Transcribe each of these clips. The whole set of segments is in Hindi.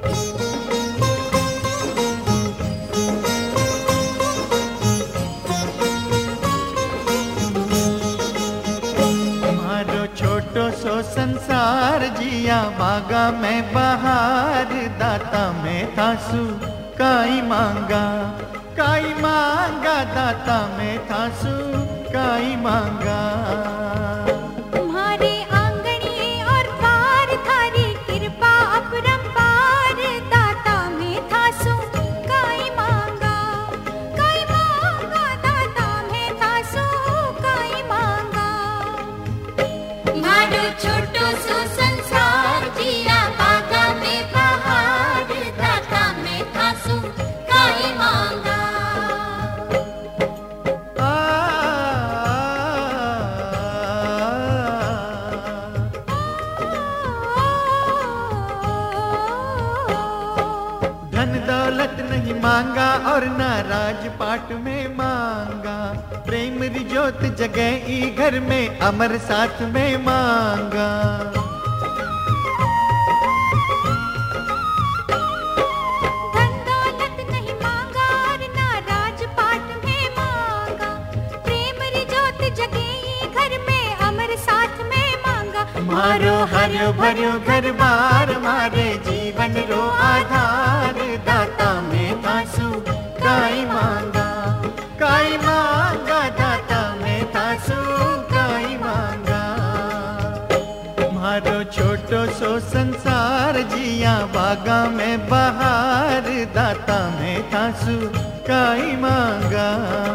सो संसार जिया बागा में बहार, दाता में थासु काई मांगा दाता में थासु काई मांगा। तुम्हारे आंगणी और पार थारी कृपा अपरंपार, दाता में थासु काई मांगा दाता में थासु काई मांगा। मारो छोटो सो संसार जिया बागा में बहार, दाता में थासु काई मांगा। धन दौलत नहीं मांगा और ना राजपाट में मांगा, प्रेम रिजोत जगह ई घर में अमर साथ में मांगा। धन दौलत नहीं मांगा और ना राजपाट में मांगा, प्रेम रिजोत जगह ई घर में अमर साथ में मांगा। मारो हरो भरो घर बार, मारे जीवन रो आधार, दाता में थासु काई मांगा दाता में थासु काई मांगा। मारो छोटो सो संसार जिया बागा में बहार, दाता में थासु काई मांगा।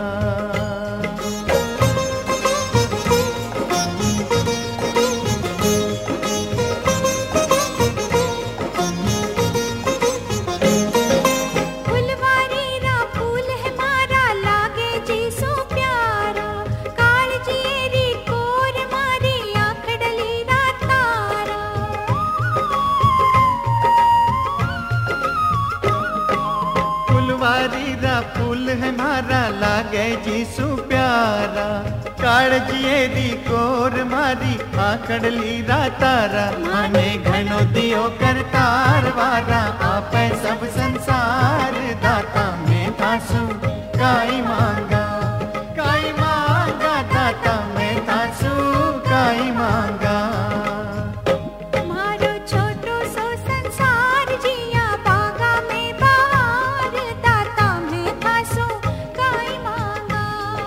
फूल है मारा लागे जीसु प्यारा, काळजिए दी कोर मारी आखड़ लीरा तारा। माने घनो दियो करतार वारा, आपे सब संसार, दाता में थासु काई मांगा दाता में थासु काई मांगा। मारो छोटो सो संसार जिया बागा में बहार, दाता में थासु काई मांगा।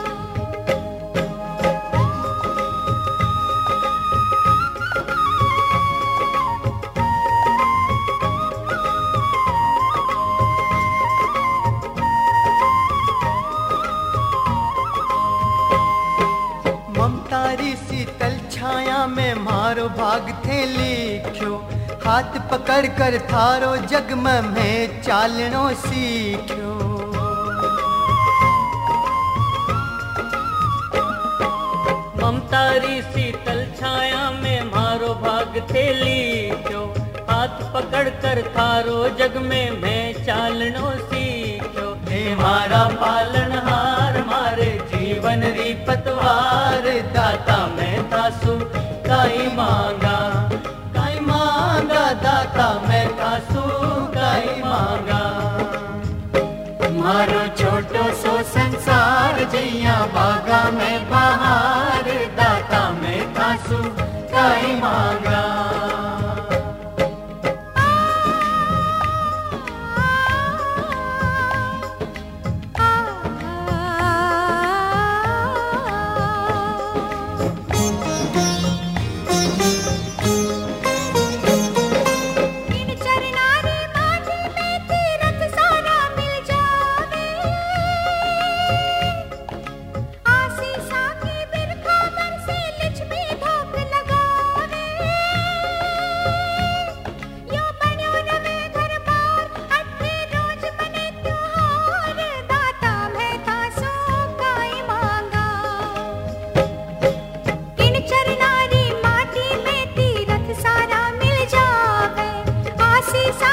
ममतारी शीतल छाया में मारो भाग थे लिख्यो, हाथ पकड़ कर थारो जग में चालनो सीख्यो। ममतारी शीतल छाया में मारो भाग थे लिख्यो, हाथ पकड़ कर थारो जग में मैं चालनो सीख्यो। हे मारा पालनहार, मारे जीवन री पतवार, दाता मैं थासु काई मांगा दाता मैं थासु काई मांगा। मारो छोटो सो संसार जिया बागा में बहार, दाता में थासु काई मांगा। आशीष